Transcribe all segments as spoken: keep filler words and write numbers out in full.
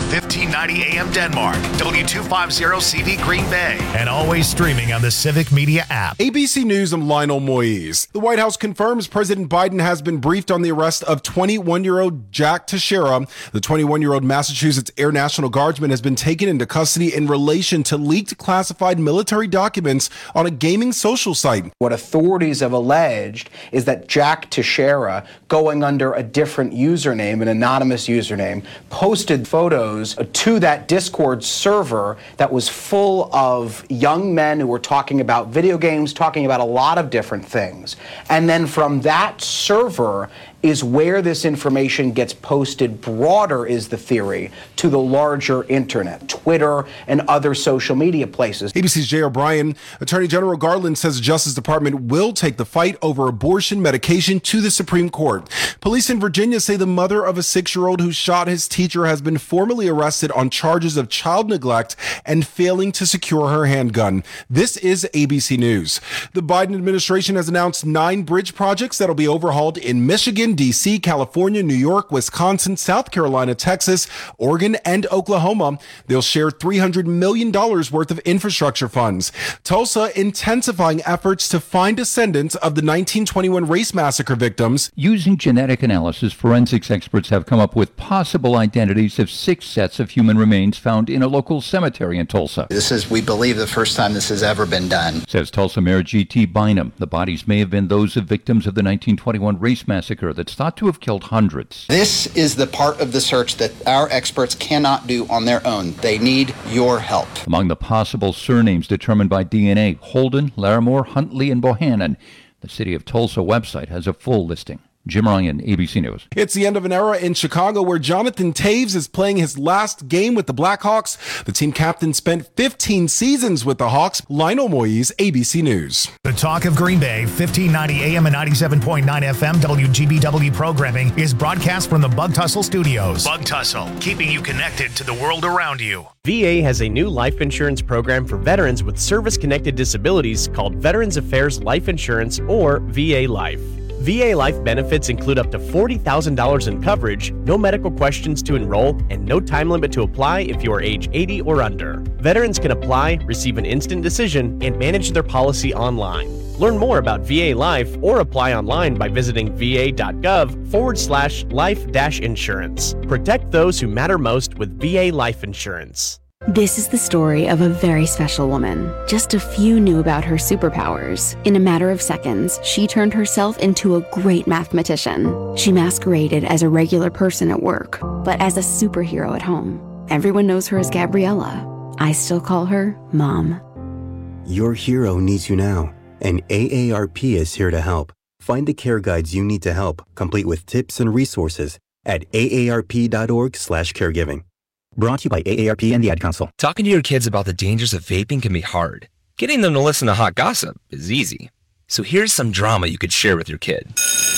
fifteen ninety A M Denmark, W two fifty C V Green Bay, and always streaming on the Civic Media app. A B C News, I'm Lionel Moise. The White House confirms President Biden has been briefed on the arrest of twenty-one-year-old Jack Teixeira. The twenty-one-year-old Massachusetts Air National Guardsman has been taken into custody in relation to leaked classified military documents on a gaming social site. What authorities have alleged is that Jack Teixeira, going under a different username, an anonymous username, posted photos to that Discord server that was full of young men who were talking about video games, talking about a lot of different things. And then from that server is where this information gets posted broader, is the theory, to the larger internet, Twitter and other social media places. A B C's Jay O'Brien. Attorney General Garland says the Justice Department will take the fight over abortion medication to the Supreme Court. Police in Virginia say the mother of a six-year-old who shot his teacher has been formally arrested on charges of child neglect and failing to secure her handgun. This is A B C News. The Biden administration has announced nine bridge projects that'll be overhauled in Michigan, D C, California, New York, Wisconsin, South Carolina, Texas, Oregon, and Oklahoma. They'll share three hundred million dollars worth of infrastructure funds. Tulsa intensifying efforts to find descendants of the nineteen twenty-one race massacre victims. Using genetic analysis, forensics experts have come up with possible identities of six sets of human remains found in a local cemetery in Tulsa. This is, we believe, the first time this has ever been done. Says Tulsa Mayor G T Bynum. The bodies may have been those of victims of the nineteen twenty-one race massacre that's thought to have killed hundreds. This is the part of the search that our experts cannot do on their own. They need your help. Among the possible surnames determined by D N A, Holden, Larimore, Huntley, and Bohannon. The City of Tulsa website has a full listing. Jim Ryan, A B C News. It's the end of an era in Chicago where Jonathan Taves is playing his last game with the Blackhawks. The team captain spent fifteen seasons with the Hawks. Lionel Moise, A B C News. The Talk of Green Bay, fifteen ninety A M and ninety-seven point nine F M W G B W programming is broadcast from the Bug Tussle Studios. Bug Tussle, keeping you connected to the world around you. V A has a new life insurance program for veterans with service-connected disabilities called Veterans Affairs Life Insurance, or V A Life. V A Life benefits include up to forty thousand dollars in coverage, no medical questions to enroll, and no time limit to apply if you are age eighty or under. Veterans can apply, receive an instant decision, and manage their policy online. Learn more about V A Life or apply online by visiting va.gov forward slash life dash insurance. Protect those who matter most with V A Life Insurance. This is the story of a very special woman. Just a few knew about her superpowers. In a matter of seconds, she turned herself into a great mathematician. She masqueraded as a regular person at work, but as a superhero at home. Everyone knows her as Gabriella. I still call her Mom. Your hero needs you now, and A A R P is here to help. Find the care guides you need to help, complete with tips and resources at aarp.org slash caregiving. Brought to you by A A R P and the Ad Council. Talking to your kids about the dangers of vaping can be hard. Getting them to listen to hot gossip is easy. So here's some drama you could share with your kid.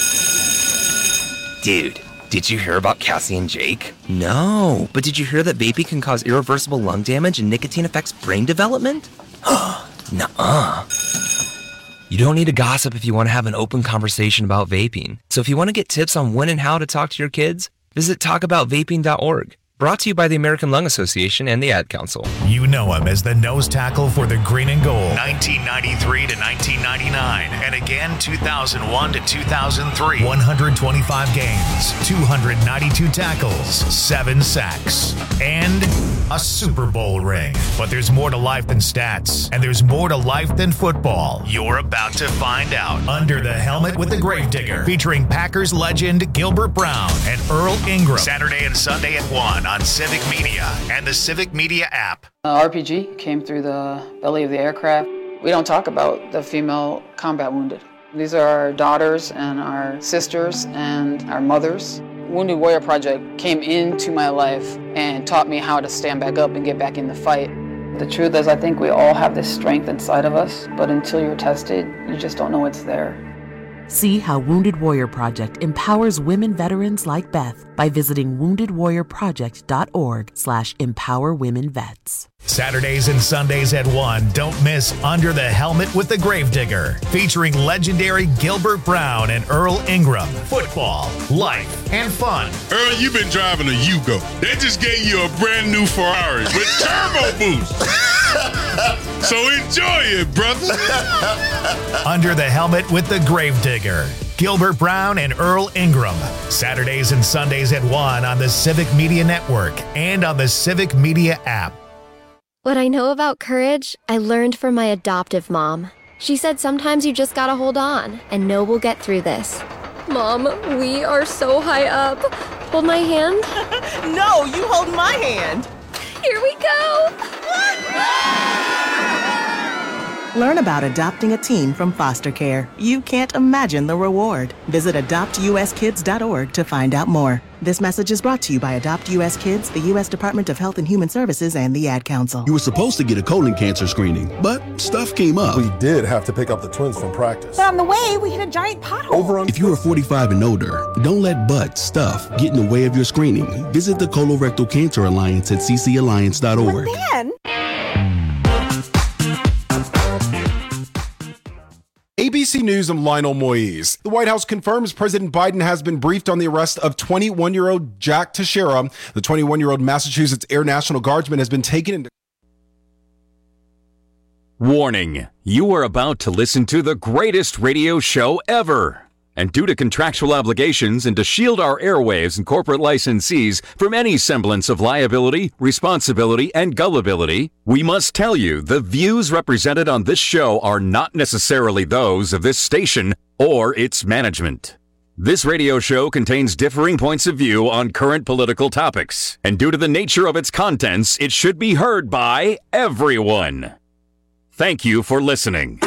Dude, did you hear about Cassie and Jake? No, but did you hear that vaping can cause irreversible lung damage and nicotine affects brain development? Nuh-uh. You don't need to gossip if you want to have an open conversation about vaping. So if you want to get tips on when and how to talk to your kids, visit talk about vaping dot org. Brought to you by the American Lung Association and the Ad Council. You know him as the nose tackle for the green and gold. nineteen ninety-three to nineteen ninety-nine. And again, two thousand one to two thousand three. one hundred twenty-five games, two hundred ninety-two tackles, seven sacks, and a Super Bowl ring. But there's more to life than stats, and there's more to life than football. You're about to find out. Under the Helmet with the Gravedigger, featuring Packers legend Gilbert Brown and Earl Ingram. Saturday and Sunday at one on Civic Media and the Civic Media app. Uh, R P G came through the belly of the aircraft. We don't talk about the female combat wounded. These are our daughters and our sisters and our mothers. Wounded Warrior Project came into my life and taught me how to stand back up and get back in the fight. The truth is, I think we all have this strength inside of us, but until you're tested, you just don't know it's there. See how Wounded Warrior Project empowers women veterans like Beth by visiting wounded warrior project dot org slash empower women vets. Saturdays and Sundays at one, don't miss Under the Helmet with the Gravedigger, featuring legendary Gilbert Brown and Earl Ingram. Football, life, and fun. Earl, you've been driving a Yugo. They just gave you a brand new Ferrari with turbo boost. So enjoy it, brother. Under the Helmet with the Gravedigger. Gilbert Brown and Earl Ingram. Saturdays and Sundays at one on the Civic Media Network and on the Civic Media app. What I know about courage, I learned from my adoptive mom. She said sometimes you just gotta hold on and know we'll get through this. Mom, we are so high up. Hold my hand. No, you hold my hand. Here we go. Learn about adopting a teen from foster care. You can't imagine the reward. Visit adopt u s kids dot org to find out more. This message is brought to you by Adopt U S Kids, the U S Department of Health and Human Services, and the Ad Council. You were supposed to get a colon cancer screening, but stuff came up. We did have to pick up the twins from practice. But on the way, we hit a giant pothole. Over on if you are forty-five and older, don't let butt, stuff get in the way of your screening. Visit the Colorectal Cancer Alliance at c c alliance dot org. But then... A B C News, I'm Lionel Moise. The White House confirms President Biden has been briefed on the arrest of twenty-one-year-old Jack Teixeira. The twenty-one-year-old Massachusetts Air National Guardsman has been taken into... Warning, you are about to listen to the greatest radio show ever. And due to contractual obligations and to shield our airwaves and corporate licensees from any semblance of liability, responsibility, and gullibility, we must tell you the views represented on this show are not necessarily those of this station or its management. This radio show contains differing points of view on current political topics, and due to the nature of its contents, it should be heard by everyone. Thank you for listening.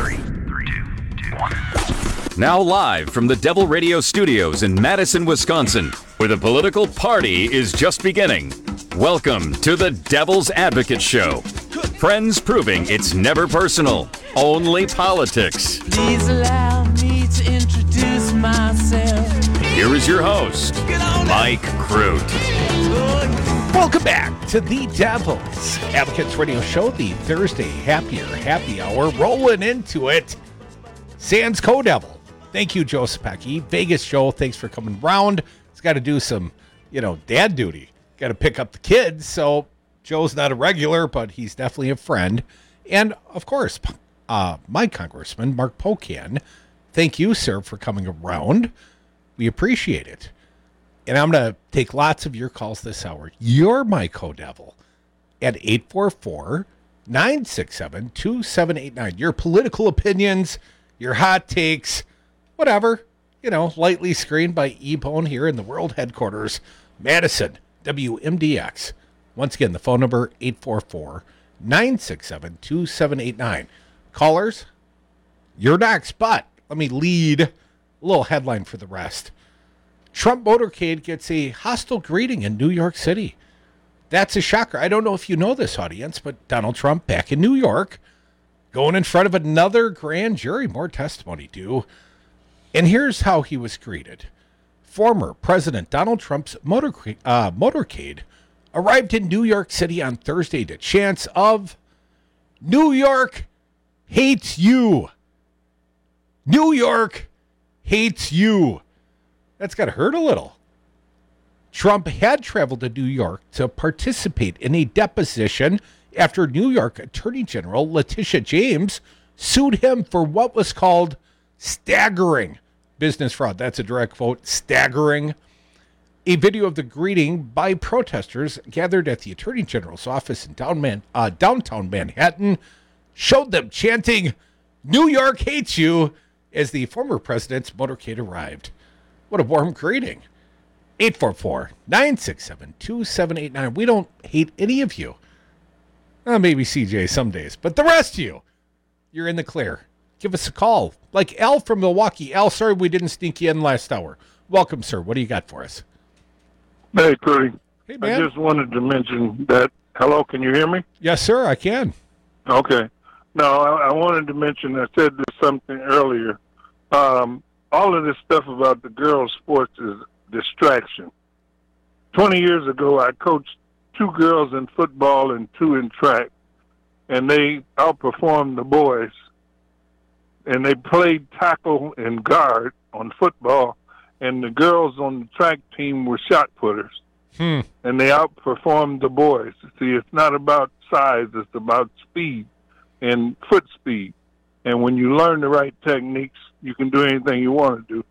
Now live from the Devil Radio Studios in Madison, Wisconsin, where the political party is just beginning. Welcome to the Devil's Advocate Show. Friends proving it's never personal, only politics. Please allow me to introduce myself. Here is your host, Mike Crute. Welcome back to the Devil's Advocates Radio Show, the Thursday Happier Happy Hour. Rolling into it. Sans Co-Devil. Thank you, Joe Sapecki. Vegas Joe, thanks for coming round. He's got to do some, you know, dad duty. Got to pick up the kids. So Joe's not a regular, but he's definitely a friend. And, of course, uh, my congressman, Mark Pocan. Thank you, sir, for coming around. We appreciate it. And I'm going to take lots of your calls this hour. You're my co-devil at eight four four, nine six seven, two seven eight nine. Your political opinions, your hot takes, whatever, you know, lightly screened by E-Bone here in the world headquarters, Madison, W M D X. Once again, the phone number, eight four four, nine six seven, two seven eight nine. Callers, you're next, but let me lead a little headline for the rest. Trump motorcade gets a hostile greeting in New York City. That's a shocker. I don't know if you know this, audience, but Donald Trump back in New York, going in front of another grand jury, more testimony due. And here's how he was greeted. Former President Donald Trump's motor, uh, motorcade arrived in New York City on Thursday to chants of New York hates you. New York hates you. That's got to hurt a little. Trump had traveled to New York to participate in a deposition after New York Attorney General Letitia James sued him for what was called staggering business fraud. That's a direct quote, staggering. A video of the greeting by protesters gathered at the Attorney General's office in down Man, uh, downtown Manhattan showed them chanting, New York hates you, as the former president's motorcade arrived. What a warm greeting. eight four four, nine six seven, two seven eight nine. We don't hate any of you. Well, maybe C J some days, but the rest of you, you're in the clear. Give us a call. Like Al from Milwaukee. Al, sorry we didn't sneak you in last hour. Welcome, sir. What do you got for us? Hey, Crudy. Hey, man. I just wanted to mention that. Hello, can you hear me? Yes, sir, I can. Okay. No, I, I wanted to mention, I said this something earlier. Um, all of this stuff about the girls' sports is distraction. Twenty years ago, I coached two girls in football and two in track, and they outperformed the boys. And they played tackle and guard on football, and the girls on the track team were shot putters. Hmm. And they outperformed the boys. See, it's not about size, it's about speed and foot speed. And when you learn the right techniques, you can do anything you want to do.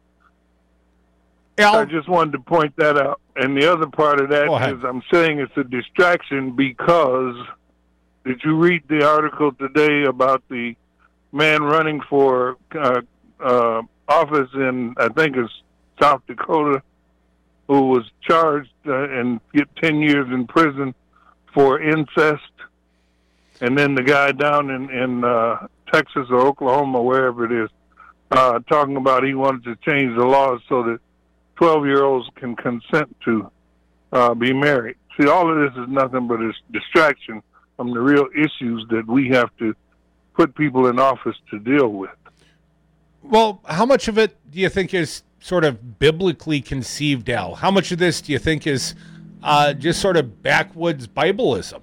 Al, I just wanted to point that out. And the other part of that is I'm saying it's a distraction because did you read the article today about the man running for uh, uh, office in, I think it's South Dakota, who was charged uh, and get ten years in prison for incest? And then the guy down in, in uh, Texas or Oklahoma, wherever it is, uh, talking about he wanted to change the laws so that twelve-year-olds can consent to uh, be married. See, all of this is nothing but a distraction from the real issues that we have to put people in office to deal with. Well, how much of it do you think is sort of biblically conceived, Al? How much of this do you think is uh, just sort of backwoods Bibleism?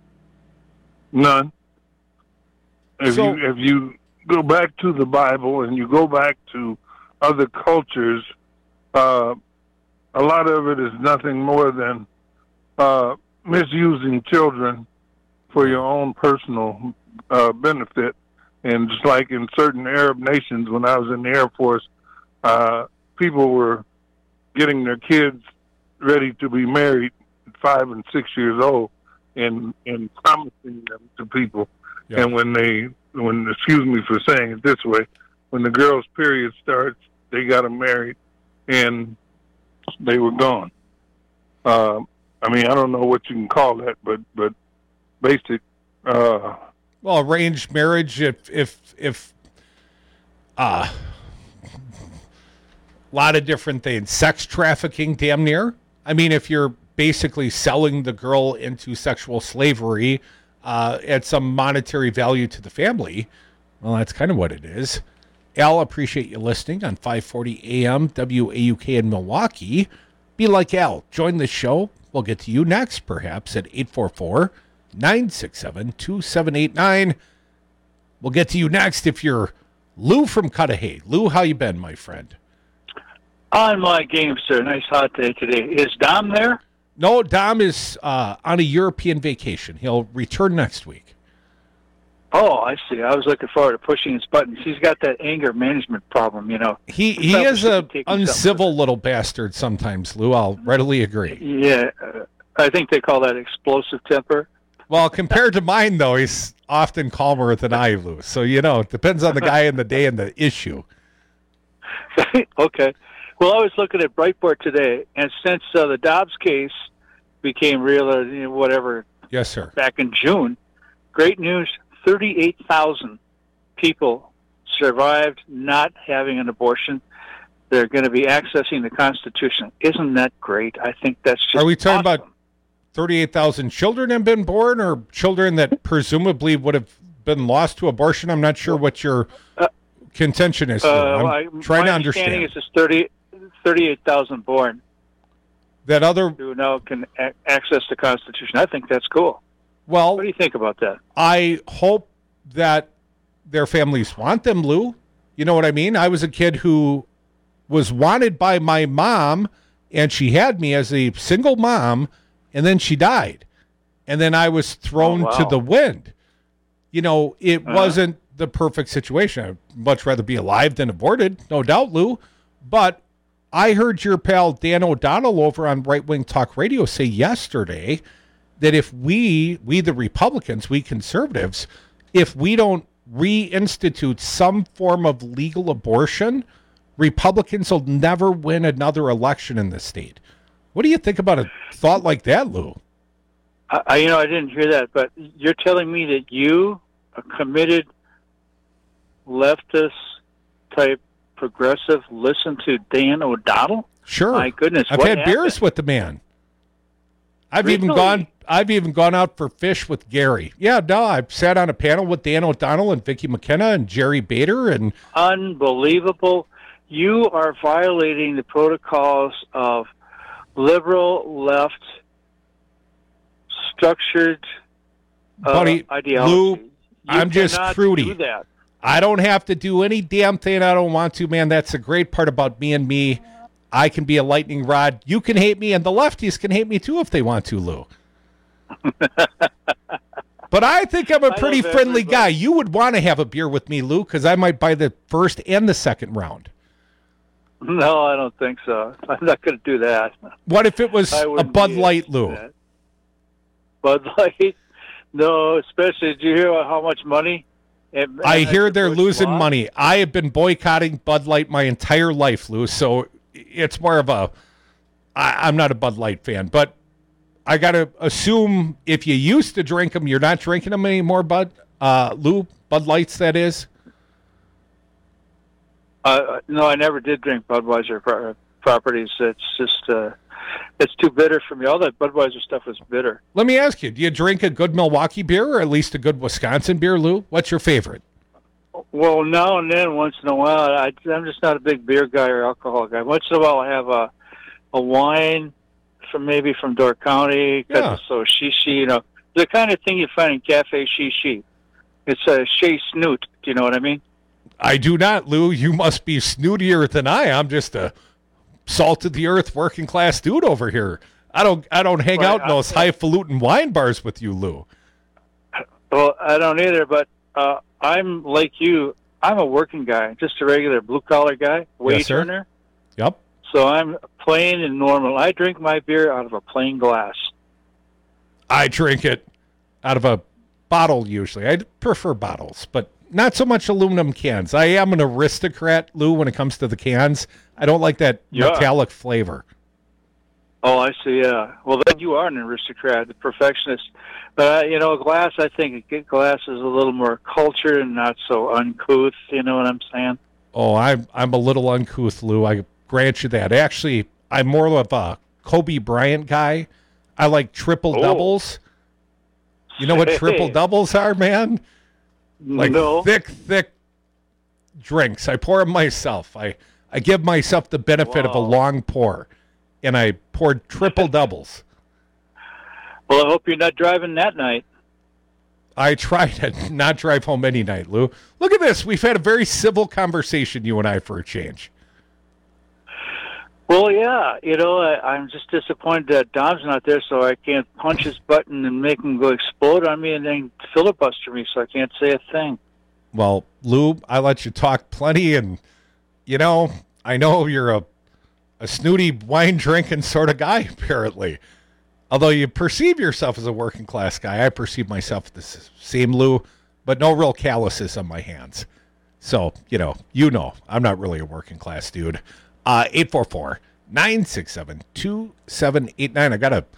None. If So- you if you go back to the Bible and you go back to other cultures, uh, a lot of it is nothing more than uh, misusing children for your own personal uh, benefit. And just like in certain Arab nations, when I was in the Air Force, uh, people were getting their kids ready to be married at five and six years old, and and promising them to people. Yeah. And when they, when excuse me for saying it this way, when the girl's period starts, they got them married, and they were gone. Uh, I mean, I don't know what you can call that, but but basic. Uh, Well, arranged marriage, if if if uh a lot of different things. Sex trafficking, damn near. I mean, if you're basically selling the girl into sexual slavery uh, at some monetary value to the family, well, that's kind of what it is. Al, appreciate you listening on five forty A M W A U K in Milwaukee. Be like Al. Join the show. We'll get to you next, perhaps, at eight four four, nine six seven, two seven eight nine. We'll get to you next if you're Lou from Cudahy. Lou, how you been, my friend? On my game, sir. Nice hot day today. Is Dom there? No, Dom is uh, on a European vacation. He'll return next week. Oh, I see. I was looking forward to pushing his buttons. He's got that anger management problem, you know. He he Probably is should a be taking uncivil little bastard sometimes, Lou. I'll readily agree. Yeah, uh, I think they call that explosive temper. Well, compared to mine, though, he's often calmer than I, Lou. So, you know, it depends on the guy and the day and the issue. Okay. Well, I was looking at Breitbart today, and since uh, the Dobbs case became real, uh, you know, whatever, Yes, sir. back in June, great news, thirty-eight thousand people survived not having an abortion. They're going to be accessing the Constitution. Isn't that great? I think that's just Are we talking awesome. about thirty-eight thousand children have been born or children that presumably would have been lost to abortion? I'm not sure what your contention is. Lou. Uh, I'm well, I- trying my to understanding understand. is it's thirty, thirty-eight thousand born That other, who now can a- access the Constitution. I think that's cool. well, What do you think about that? I hope that their families want them, Lou. You know what I mean? I was a kid who was wanted by my mom, and she had me as a single mom, and then she died. And then I was thrown Oh, wow. to the wind. You know, it Uh-huh. wasn't the perfect situation. I'd much rather be alive than aborted, no doubt, Lou. But I heard your pal Dan O'Donnell over on Right Wing Talk Radio say yesterday that if we, we the Republicans, we conservatives, if we don't reinstitute some form of legal abortion, Republicans will never win another election in this state. What do you think about a thought like that, Lou? I, I, you know, I didn't hear that, but you're telling me that you, a committed leftist type progressive, listen to Dan O'Donnell? Sure. My goodness, I've what had happened? beers with the man. I've even Really? gone I've even gone out for fish with Gary. Yeah, no, I've sat on a panel with Dan O'Donnell and Vicky McKenna and Jerry Bader and Unbelievable. you are violating the protocols of liberal left structured uh, Buddy, ideology. Lou, You I'm just cannot fruity. do that. I don't have to do any damn thing I don't want to, man. That's the great part about me and me. I can be a lightning rod. You can hate me, and the lefties can hate me too if they want to, Lou. But I think I'm a I pretty love friendly everybody. guy. You would want to have a beer with me, Lou, because I might buy the first and the second round. No, I don't think so. I'm not going to do that. What if it was I a wouldn't Bud be Light, able to do Lou? that. Bud Light? No, especially, did you hear how much money? It, I hear they're Bush losing lost? money. I have been boycotting Bud Light my entire life, Lou, so it's more of a... I, I'm not a Bud Light fan, but I got to assume if you used to drink them, you're not drinking them anymore, Bud? Uh, Lou, Bud Lights, that is? Uh, no, I never did drink Budweiser pro- properties. It's just, uh, it's too bitter for me. All that Budweiser stuff was bitter. Let me ask you, do you drink a good Milwaukee beer or at least a good Wisconsin beer, Lou? What's your favorite? Well, now and then, once in a while, I, I'm just not a big beer guy or alcohol guy. Once in a while, I have a a wine from maybe from Door County because Yeah. it's so shishi. You know, the kind of thing you find in Cafe Shishi. It's a Shea Snoot. Do you know what I mean? I do not, Lou. You must be snootier than I. I'm just a salt of the earth working class dude over here. I don't I don't hang Right, out in I- those highfalutin wine bars with you, Lou. Well, I don't either, but uh, I'm like you. I'm a working guy, just a regular blue-collar guy, wage Yes, sir. earner. Yep. So I'm plain and normal. I drink my beer out of a plain glass. I drink it out of a bottle usually. I prefer bottles, but not so much aluminum cans. I am an aristocrat, Lou, when it comes to the cans. I don't like that Yeah. metallic flavor. Oh, I see. Yeah. Well, then you are an aristocrat, a perfectionist. But uh, you know, glass. I think glass is a little more cultured and not so uncouth. You know what I'm saying? Oh, I'm I'm a little uncouth, Lou. I grant you that. Actually, I'm more of a Kobe Bryant guy. I like triple Oh. doubles. You know what Hey. triple doubles are, man? Like No. thick, thick drinks. I pour them myself. I, I give myself the benefit of a Wow. long pour, and I poured triple doubles. Well, I hope you're not driving that night. I try to not drive home any night, Lou. Look at this. We've had a very civil conversation, you and I, for a change. Well, yeah. You know, I, I'm just disappointed that Dom's not there, so I can't punch his button and make him go explode on me and then filibuster me, so I can't say a thing. Well, Lou, I let you talk plenty, and, you know, I know you're a, a snooty, wine-drinking sort of guy, apparently. Although you perceive yourself as a working-class guy, I perceive myself as the same, Lou, but no real calluses on my hands. So, you know, you know, I'm not really a working-class dude. Uh, eight four four, nine six seven, two seven eight nine. I got to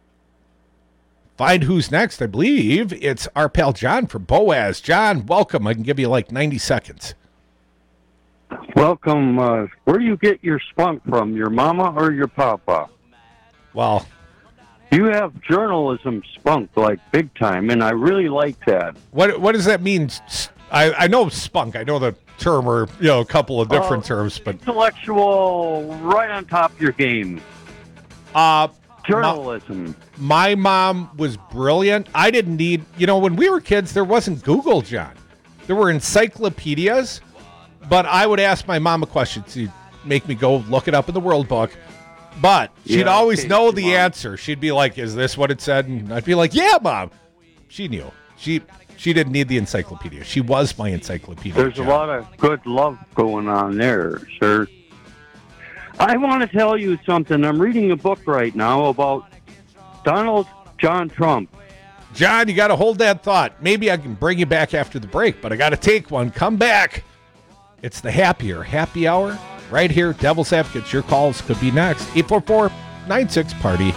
find who's next. I believe it's our pal John from Boaz. John, welcome. I can give you like ninety seconds. Welcome. Uh, where do you get your spunk from, your mama or your papa? Well, you have journalism spunk, like big time, and I really like that. What What does that mean? S- I, I know spunk. I know the term, or you know, a couple of different Uh, terms, but Intellectual, right on top of your game. uh, Journalism. My, my mom was brilliant. I didn't need, you know, when we were kids, there wasn't Google, John. There were encyclopedias, but I would ask my mom a question. She'd make me go look it up in the World Book. But she'd Yeah, always okay, know come the on. answer. She'd be like, "Is this what it said?" And I'd be like, "Yeah, Mom." She knew. She she didn't need the encyclopedia. She was my encyclopedia. There's John. a lot of good love going on there, sir. I want to tell you something. I'm reading a book right now about Donald John Trump. John, you got to hold that thought. Maybe I can bring you back after the break, but I got to take one. Come back. It's the Happier Happy Hour right here. Devil's Advocates. Your calls could be next. eight four four, nine six, party.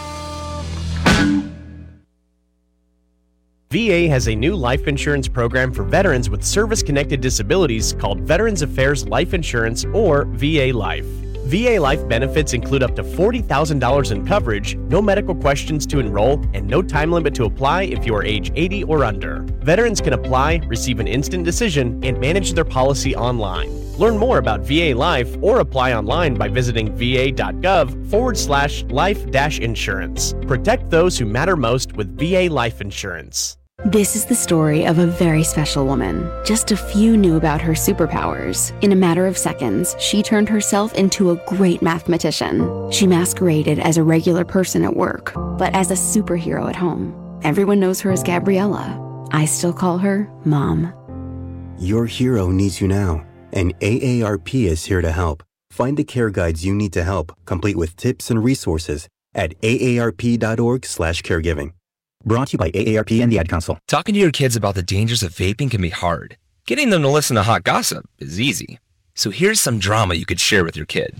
V A has a new life insurance program for veterans with service-connected disabilities called Veterans Affairs Life Insurance, or V A Life. V A Life benefits include up to forty thousand dollars in coverage, no medical questions to enroll, and no time limit to apply if you are age eighty or under. Veterans can apply, receive an instant decision, and manage their policy online. Learn more about V A Life or apply online by visiting va.gov forward slash life dash insurance. Protect those who matter most with V A Life Insurance. This is the story of a very special woman. Just a few knew about her superpowers. In a matter of seconds, she turned herself into a great mathematician. She masqueraded as a regular person at work, but as a superhero at home. Everyone knows her as Gabriella. I still call her Mom. Your hero needs you now, and A A R P is here to help. Find the care guides you need to help, complete with tips and resources at aarp.org slash caregiving. Brought to you by A A R P and the Ad Council. Talking to your kids about the dangers of vaping can be hard. Getting them to listen to hot gossip is easy. So here's some drama you could share with your kid.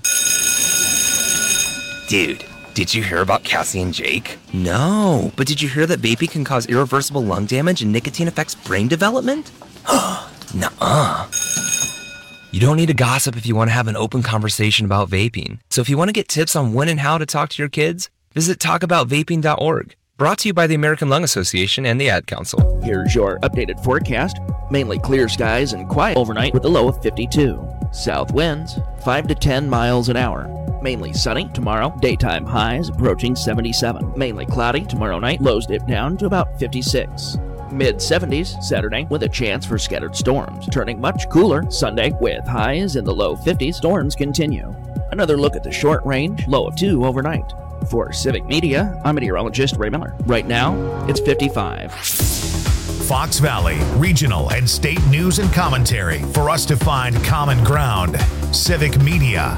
Dude, did you hear about Cassie and Jake? No, but did you hear that vaping can cause irreversible lung damage and nicotine affects brain development? Nuh-uh. You don't need to gossip if you want to have an open conversation about vaping. So if you want to get tips on when and how to talk to your kids, visit talk about vaping dot org. Brought to you by the American Lung Association and the Ad Council. Here's your updated forecast. Mainly clear skies and quiet overnight with a low of fifty-two. South winds, five to ten miles an hour. Mainly sunny tomorrow. Daytime highs approaching seventy-seven. Mainly cloudy tomorrow night. Lows dip down to about fifty-six. mid seventies Saturday with a chance for scattered storms. Turning much cooler Sunday with highs in the low fifties. Storms continue. Another look at the short range. Low of two overnight. For Civic Media, I'm meteorologist Ray Miller. Right now, it's fifty-five. Fox Valley, regional and state news and commentary for us to find common ground. Civic Media.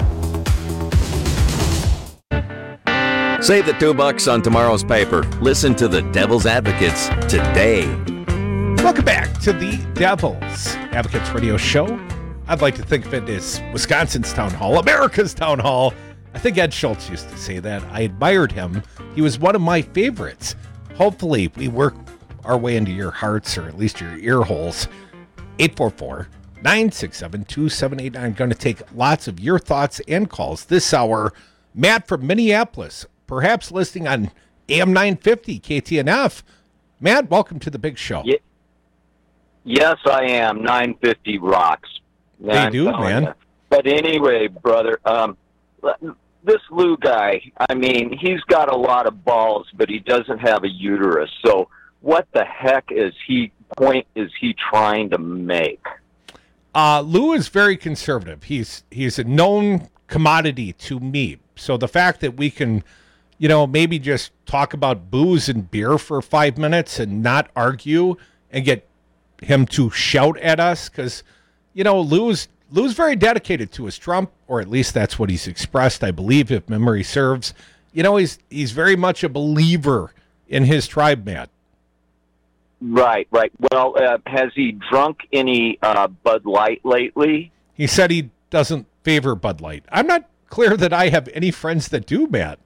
Save the two bucks on tomorrow's paper. Listen to the Devil's Advocates today. Welcome back to the Devil's Advocates Radio Show. I'd like to think of it as Wisconsin's town hall, America's town hall. I think Ed Schultz used to say that. I admired him. He was one of my favorites. Hopefully, we work our way into your hearts, or at least your ear holes. eight four four, nine six seven, two seven eight nine. I'm going to take lots of your thoughts and calls this hour. Matt from Minneapolis, perhaps listening on A M nine fifty K T N F. Matt, welcome to the big show. Yeah. Yes, I am. nine fifty rocks. They do, man. You. But anyway, brother, um, this Lou guy, I mean, he's got a lot of balls, but he doesn't have a uterus. So what the heck is he point is he trying to make? Uh, Lou is very conservative. He's he's a known commodity to me. So the fact that we can, you know, maybe just talk about booze and beer for five minutes and not argue and get him to shout at us, because, you know, Lou's Lou's very dedicated to his Trump, or at least that's what he's expressed, I believe, if memory serves. You know, he's he's very much a believer in his tribe, Matt. Right, right. Well, uh, has he drunk any uh, Bud Light lately? He said he doesn't favor Bud Light. I'm not clear that I have any friends that do, Matt.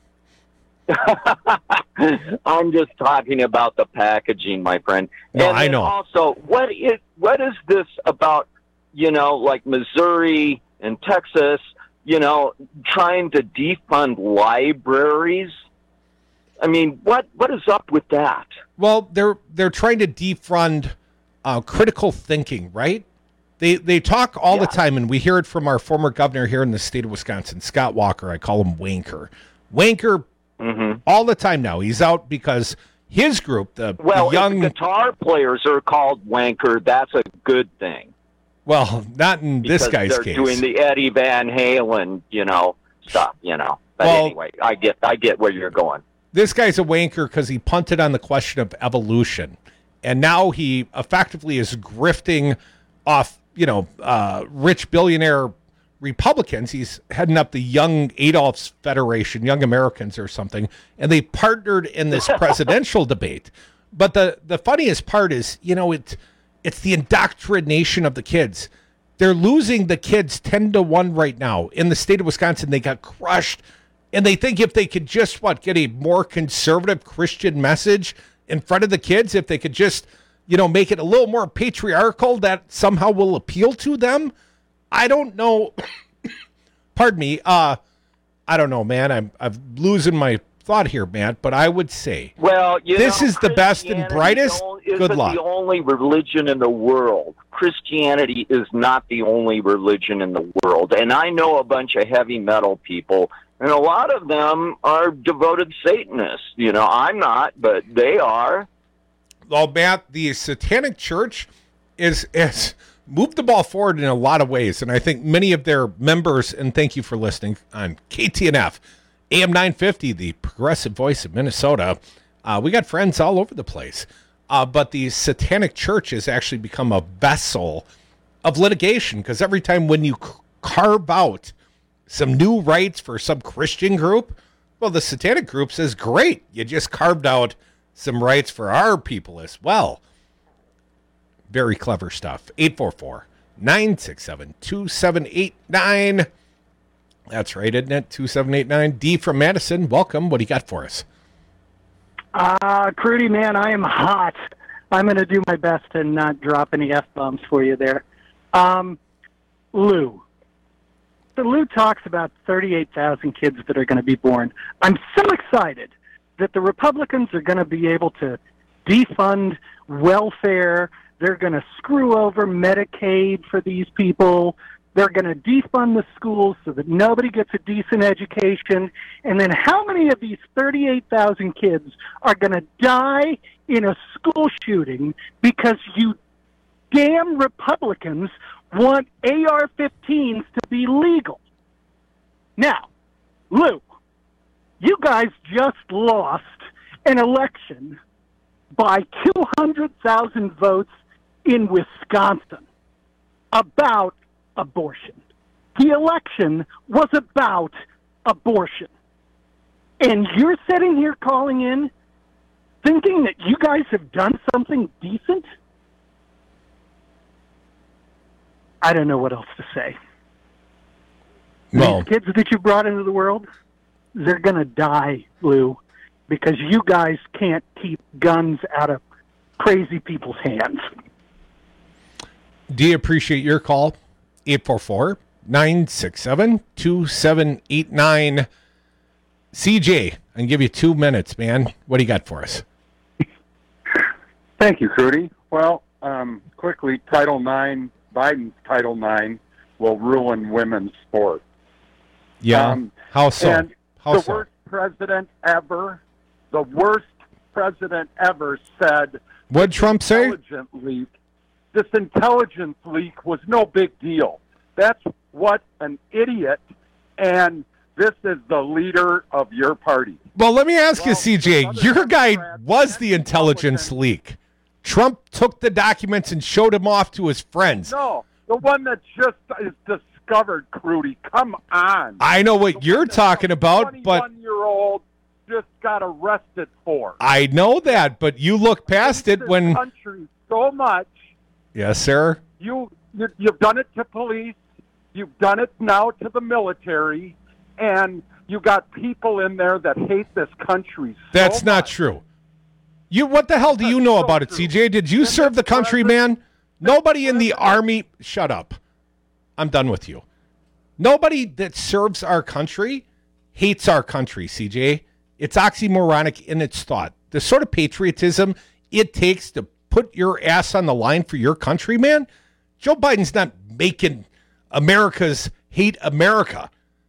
I'm just talking about the packaging, my friend. No, and I know. Also, what is what is this about? You know, like Missouri and Texas, you know, trying to defund libraries. I mean, what what is up with that? Well, they're they're trying to defund uh, critical thinking, right? They they talk all yeah. the time, and we hear it from our former governor here in the state of Wisconsin, Scott Walker. I call him Wanker. Wanker mm-hmm. all the time now. He's out because his group, the, well, the young if guitar players are called Wanker, that's a good thing. Well, not in because this guy's they're case. They're doing the Eddie Van Halen, you know, stuff, you know. But well, anyway, I get I get where you're going. This guy's a wanker because he punted on the question of evolution. And now he effectively is grifting off, you know, uh, rich billionaire Republicans. He's heading up the Young Adolph's Federation, Young Americans or something. And they partnered in this presidential debate. But the, the funniest part is, you know, it, it's the indoctrination of the kids. They're losing the kids ten to one right now. In the state of Wisconsin, they got crushed. And they think if they could just, what, get a more conservative Christian message in front of the kids, if they could just, you know, make it a little more patriarchal, that somehow will appeal to them. I don't know. Pardon me. Uh, I don't know, man. I'm I'm losing my thought here, Matt, but I would say, well, you this know, is the best and brightest. Isn't Good luck. The only religion in the world. Christianity is not the only religion in the world. And I know a bunch of heavy metal people, and a lot of them are devoted Satanists. You know, I'm not, but they are. Well, Matt, the Satanic Church is has moved the ball forward in a lot of ways, and I think many of their members, and thank you for listening on K T N F, A M nine fifty, the progressive voice of Minnesota. Uh, we got friends all over the place. Uh, but the Satanic Church has actually become a vessel of litigation, because every time when you c- carve out some new rights for some Christian group, well, the Satanic group says, great, you just carved out some rights for our people as well. Very clever stuff. eight four four, nine six seven, two seven eight nine. That's right, isn't it? two seven eight nine. D from Madison, welcome. What do you got for us? Uh, Crudy, man, I am hot. I'm going to do my best to not drop any F-bombs for you there. Um, Lou. So Lou talks about thirty-eight thousand kids that are going to be born. I'm so excited that the Republicans are going to be able to defund welfare. They're going to screw over Medicaid for these people. They're going to defund the schools so that nobody gets a decent education. And then how many of these thirty-eight thousand kids are going to die in a school shooting because you damn Republicans want A R fifteens to be legal? Now, Lou, you guys just lost an election by two hundred thousand votes in Wisconsin about abortion. The election was about abortion. And you're sitting here calling in thinking that you guys have done something decent? I don't know what else to say. Well, These kids that you brought into the world, they're going to die, Lou, because you guys can't keep guns out of crazy people's hands. Do you appreciate your call? eight four four, nine six seven, two seven eight nine. C J, I can give you two minutes, man. What do you got for us? Thank you, Crudy. Well, um, quickly, Title nine, Biden's Title nine will ruin women's sport. Yeah, Um, how so? And How the so? worst president ever, the worst president ever said... What'd Trump say? Intelligence leak. This intelligence leak was no big deal. That's what an idiot, and this is the leader of your party. Well, let me ask you, C J, your guy was the intelligence leak. Trump took the documents and showed them off to his friends. No, the one that just is discovered, Crudy. Come on. I know what you're talking about, but twenty-one-year-old just got arrested for. I know that, but you look past it when... Country so much. Yes, sir. You, you you've done it to police. You've done it now to the military, and you got people in there that hate this country. So That's not much. true. You, what the hell do you know about it, C J? Did you serve the country, man? Nobody in the Army... Shut up. I'm done with you. Nobody that serves our country hates our country, C J. It's oxymoronic in its thought. The sort of patriotism it takes to put your ass on the line for your country, man. Joe Biden's not making America's hate America.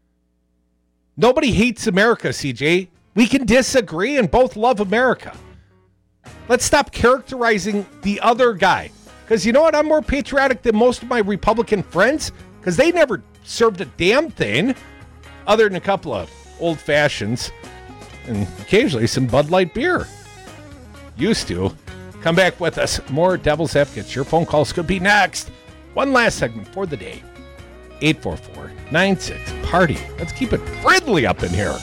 Nobody hates America, C J. We can disagree and both love America. Let's stop characterizing the other guy. Because you know what? I'm more patriotic than most of my Republican friends because they never served a damn thing other than a couple of old fashions and occasionally some Bud Light beer. Used to. Come back with us. More Devil's Advocates. Your phone calls could be next. One last segment for the day. eight four four, nine six, party. Let's keep it friendly up in here.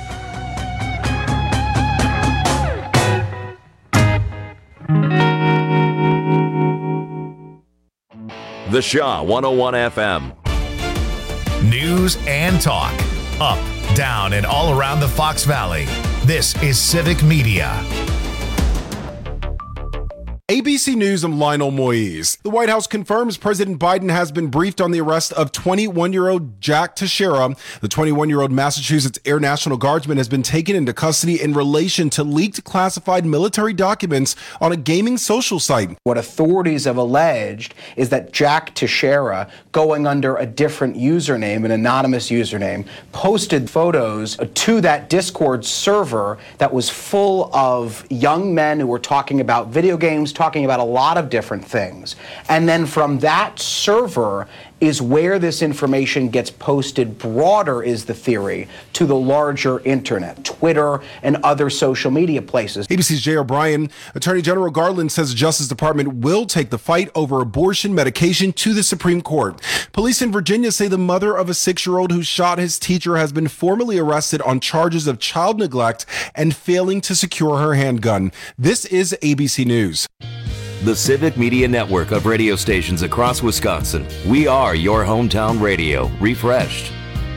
The Shaw one oh one F M. News and talk. Up, down, and all around the Fox Valley. This is Civic Media. A B C News, I'm Lionel Moise. The White House confirms President Biden has been briefed on the arrest of twenty-one-year-old Jack Teixeira. The twenty-one-year-old Massachusetts Air National Guardsman has been taken into custody in relation to leaked classified military documents on a gaming social site. What authorities have alleged is that Jack Teixeira, going under a different username, an anonymous username, posted photos to that Discord server that was full of young men who were talking about video games, talking about a lot of different things. And then from that server is where this information gets posted broader, is the theory, to the larger internet, Twitter and other social media places. A B C's Jay O'Brien. Attorney General Garland says the Justice Department will take the fight over abortion medication to the Supreme Court. Police in Virginia say the mother of a six-year-old who shot his teacher has been formally arrested on charges of child neglect and failing to secure her handgun. This is A B C News. The Civic Media Network of radio stations across Wisconsin. We are your hometown radio, refreshed.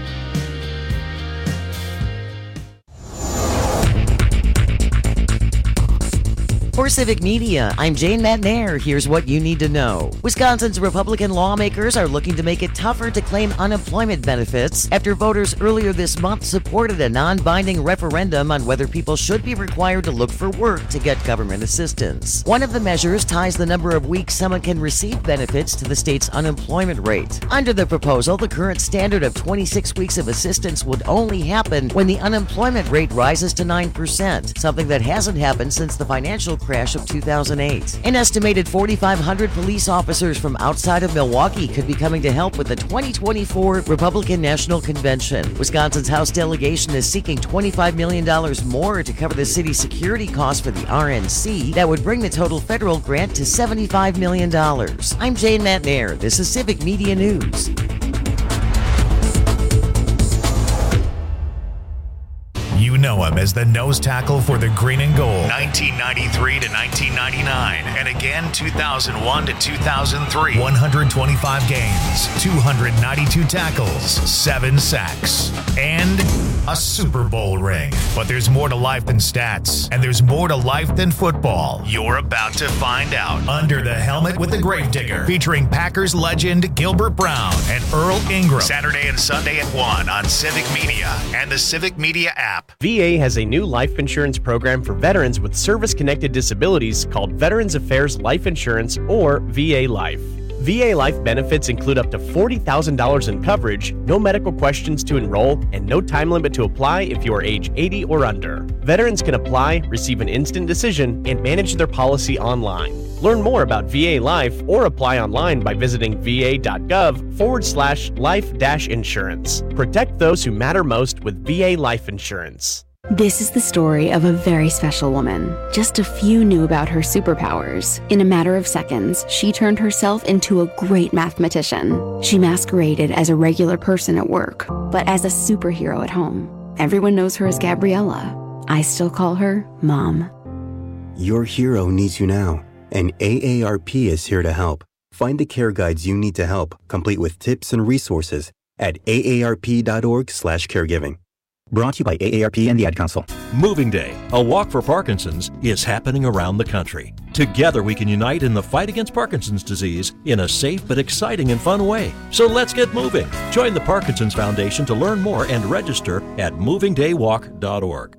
For Civic Media, I'm Jane Matnair. Here's what you need to know. Wisconsin's Republican lawmakers are looking to make it tougher to claim unemployment benefits after voters earlier this month supported a non-binding referendum on whether people should be required to look for work to get government assistance. One of the measures ties the number of weeks someone can receive benefits to the state's unemployment rate. Under the proposal, the current standard of twenty-six weeks of assistance would only happen when the unemployment rate rises to nine percent, something that hasn't happened since the financial crash of two thousand eight. An estimated forty-five hundred police officers from outside of Milwaukee could be coming to help with the twenty twenty-four Republican National Convention. Wisconsin's House delegation is seeking twenty-five million dollars more to cover the city's security costs for the R N C. That would bring the total federal grant to seventy-five million dollars. I'm Jane Matnair. This is Civic Media News. You know him as the nose tackle for the Green and Gold, nineteen ninety-three to nineteen ninety-nine, and again two thousand one to two thousand three. one hundred twenty-five games, two hundred ninety-two tackles, seven sacks, and a Super Bowl ring. But there's more to life than stats, and there's more to life than football. You're about to find out. Under the Helmet with the Gravedigger, featuring Packers legend Gilbert Brown and Earl Ingram. Saturday and Sunday at one on Civic Media and the Civic Media app. V A has a new life insurance program for veterans with service-connected disabilities called Veterans Affairs Life Insurance, or V A Life. V A Life benefits include up to forty thousand dollars in coverage, no medical questions to enroll, and no time limit to apply if you are age eighty or under. Veterans can apply, receive an instant decision, and manage their policy online. Learn more about V A Life or apply online by visiting va.gov forward slash life dash insurance. Protect those who matter most with V A Life Insurance. This is the story of a very special woman. Just a few knew about her superpowers. In a matter of seconds, she turned herself into a great mathematician. She masqueraded as a regular person at work, but as a superhero at home. Everyone knows her as Gabriella. I still call her Mom. Your hero needs you now, and A A R P is here to help. Find the care guides you need to help, complete with tips and resources at aarp.org slash caregiving. Brought to you by A A R P and the Ad Council. Moving Day, a walk for Parkinson's, is happening around the country. Together we can unite in the fight against Parkinson's disease in a safe but exciting and fun way. So let's get moving. Join the Parkinson's Foundation to learn more and register at moving day walk dot org.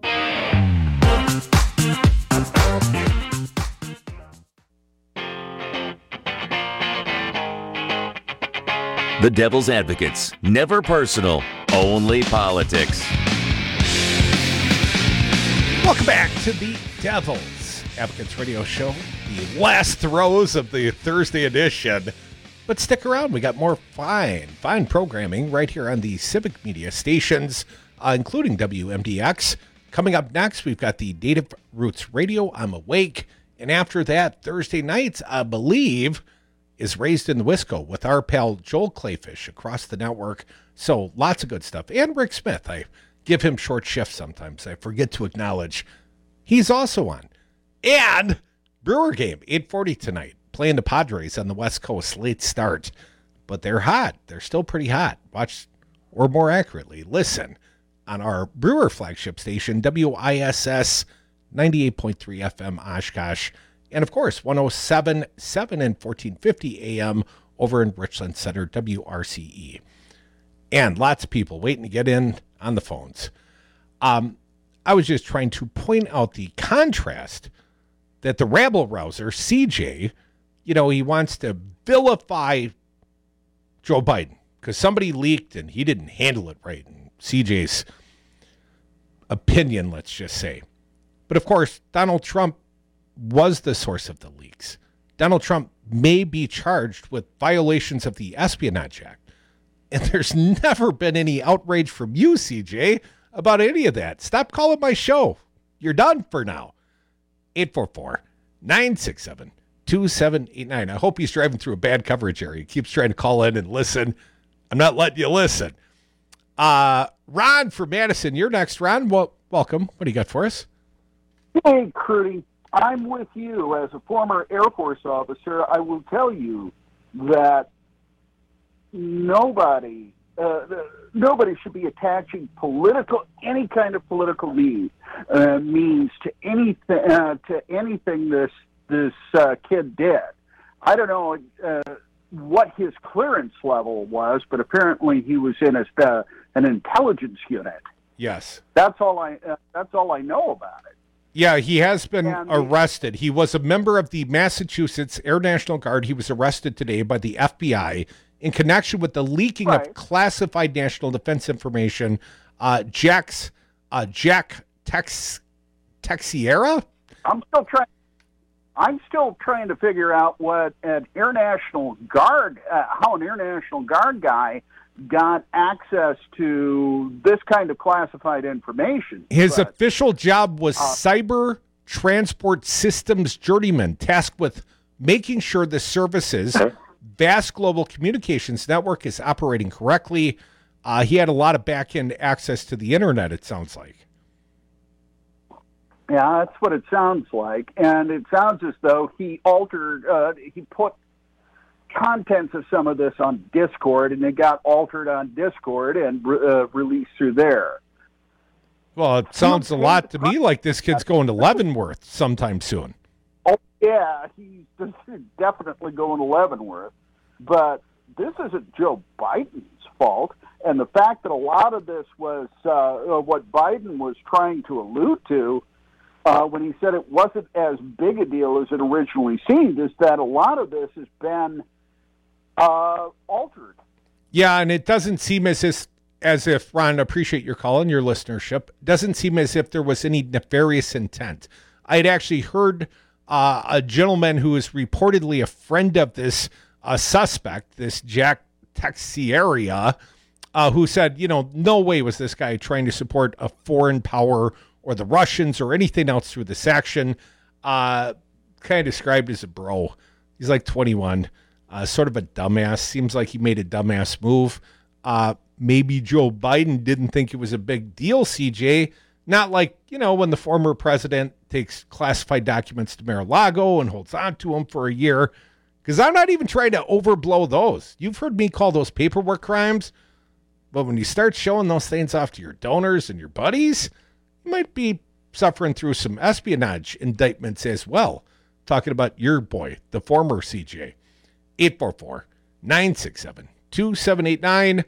The Devil's Advocates. Never personal, only politics. Welcome back to the Devil's Advocates Radio Show, the last throes of the Thursday edition. But stick around, we got more fine, fine programming right here on the Civic Media stations, uh, including W M D X. Coming up next, we've got the Native Roots Radio, I'm Awake. And after that, Thursday nights, I believe, is Raised in the Wisco with our pal Joel Clayfish across the network. So lots of good stuff. And Rick Smith, I give him short shifts sometimes. I forget to acknowledge he's also on. And Brewer game, eight forty tonight, playing the Padres on the West Coast, late start. But they're hot. They're still pretty hot. Watch, or more accurately, listen on our Brewer flagship station, W I S S ninety-eight point three F M Oshkosh. And, of course, one oh seven point seven and fourteen fifty A M over in Richland Center, W R C E. And lots of people waiting to get in on the phones. Um, I was just trying to point out the contrast that the rabble-rouser, C J, you know, he wants to vilify Joe Biden because somebody leaked and he didn't handle it right. And C J's opinion, let's just say. But, of course, Donald Trump was the source of the leaks. Donald Trump may be charged with violations of the Espionage Act. And there's never been any outrage from you, C J, about any of that. Stop calling my show. You're done for now. eight four four, nine six seven, two seven eight nine. I hope he's driving through a bad coverage area. He keeps trying to call in and listen. I'm not letting you listen. Uh, Ron from Madison, you're next. Ron, well, welcome. What do you got for us? Hey, Crudy. I'm with you. As a former Air Force officer, I will tell you that nobody uh, nobody should be attaching political any kind of political need uh, means to anything uh, to anything this this uh, kid did. I don't know uh, what his clearance level was, but apparently he was in a, uh, an intelligence unit. Yes, that's all I uh, that's all I know about it. Yeah, he has been and arrested. He was a member of the Massachusetts Air National Guard. He was arrested today by the F B I in connection with the leaking right. of classified national defense information. Uh, Jack's, uh, Jack Tex, Texiera? I'm still trying. I'm still trying to figure out what an Air National Guard, uh, how an Air National Guard guy got access to this kind of classified information. His but, official job was uh, Cyber Transport Systems Journeyman, tasked with making sure the service's vast global communications network is operating correctly. Uh, he had a lot of back-end access to the internet, it sounds like. Yeah, that's what it sounds like. And it sounds as though he altered, uh, he put contents of some of this on Discord, and it got altered on Discord and uh, released through there. Well, it sounds a lot to me like this kid's going to Leavenworth sometime soon. Oh, yeah, he's definitely going to Leavenworth. But this isn't Joe Biden's fault. And the fact that a lot of this was uh, what Biden was trying to allude to uh, when he said it wasn't as big a deal as it originally seemed is that a lot of this has been uh, altered. Yeah, and it doesn't seem as if, as if, Ron, I appreciate your call and your listenership, doesn't seem as if there was any nefarious intent. I had actually heard uh, a gentleman who is reportedly a friend of this uh, suspect, this Jack Texiera, uh, who said, you know, no way was this guy trying to support a foreign power or the Russians or anything else through this action. Uh, kind of described as a bro. He's like twenty-one. Uh, sort of a dumbass. Seems like he made a dumbass move. Uh, maybe Joe Biden didn't think it was a big deal, C J. Not like, you know, when the former president takes classified documents to Mar-a-Lago and holds on to them for a year. Because I'm not even trying to overblow those. You've heard me call those paperwork crimes. But when you start showing those things off to your donors and your buddies, you might be suffering through some espionage indictments as well. Talking about your boy, the former C J. eight four four, nine six seven, two seven eight nine.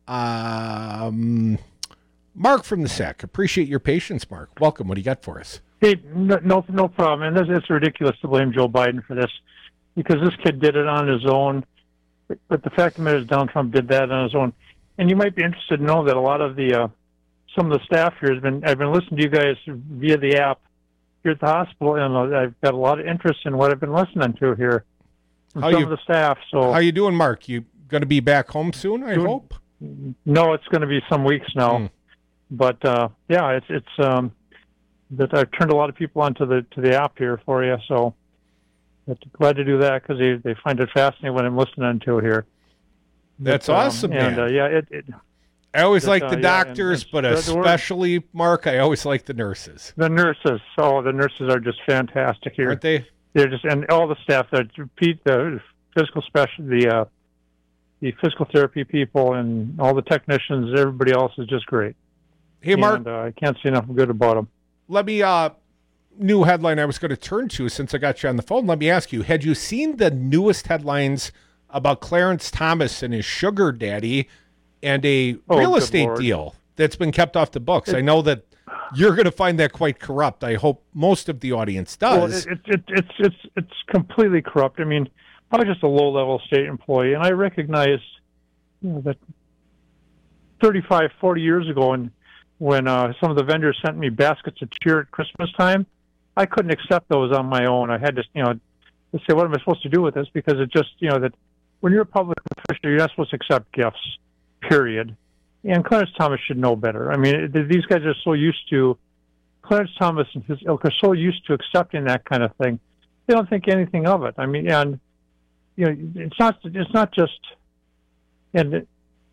Um, Mark from the S A C. Appreciate your patience, Mark. Welcome. What do you got for us? Hey, no, no, no problem. And it's ridiculous to blame Joe Biden for this because this kid did it on his own. But the fact of the matter is Donald Trump did that on his own. And you might be interested to know that a lot of the, uh, some of the staff here has been, I've been listening to you guys via the app here at the hospital, and I've got a lot of interest in what I've been listening to here from How some you, of the staff. So how you doing, Mark? You going to be back home soon, I doing, hope? No, it's going to be some weeks now. Mm. But, uh, yeah, it's, it's, um, that I've turned a lot of people onto the, to the app here for you. So I'm glad to do that because they, they find it fascinating what I'm listening to here. That's but, awesome, um, man. And, uh, yeah, it, it, I always but, like the uh, yeah, doctors, and, and but the, especially, Mark, I always like the nurses. The nurses. Oh, the nurses are just fantastic here. Aren't they? They're just, and all the staff, the Pete, the physical special, the, uh, the physical therapy people and all the technicians, everybody else is just great. Hey, Mark. And, uh, I can't say enough good about them. Let me, uh, new headline I was going to turn to since I got you on the phone. Let me ask you, had you seen the newest headlines about Clarence Thomas and his sugar daddy and a Oh, real good estate Lord. deal that's been kept off the books? I know that you're going to find that quite corrupt. I hope most of the audience Well, does. it, it, it, it's it's it's completely corrupt. I mean, I was just a low-level state employee, and I recognize you know, that thirty-five, forty years ago, when when uh, some of the vendors sent me baskets of cheer at Christmas time, I couldn't accept those on my own. I had to, you know, to say, what am I supposed to do with this? Because it just, you know, that when you're a public official, you're not supposed to accept gifts, period. And Clarence Thomas should know better. I mean, it, these guys are so used to, Clarence Thomas and his ilk are so used to accepting that kind of thing. They don't think anything of it. I mean, and, you know, it's not, it's not just, and